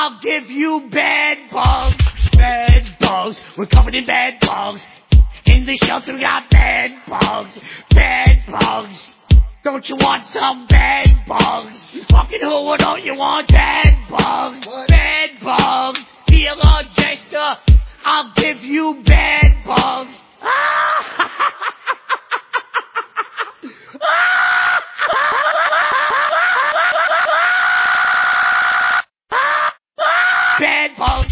I'll give you bed bugs. Bed bugs. We're covered in bed bugs. In the shelter we got bed bugs. Bed bugs. Don't you want some bed bugs? Fucking who, don't you want bed bugs?